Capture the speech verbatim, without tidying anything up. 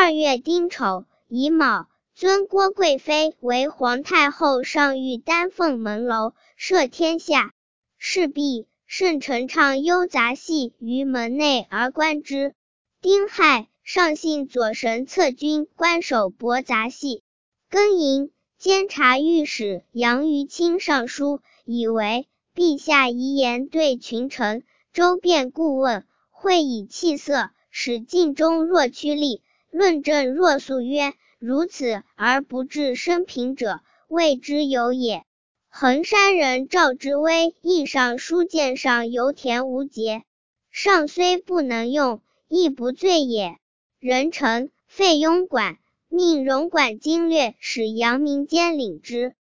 二月丁丑，乙卯，尊郭贵妃为皇太后上御丹凤门楼，摄天下。是毕，盛陈唱幽杂戏于门内而观之。丁亥，上信左神策军官守博杂戏。庚寅，监察御史杨于清上书，以为陛下遗言对群臣，周遍顾问，会以气色，使尽忠若趋利，论政若肃约，如此而不治生平者，谓之有也。衡山人赵之威议上书谏上油田无节，上虽不能用，亦不罪也。人臣废庸管，命荣管经略使杨明监领之。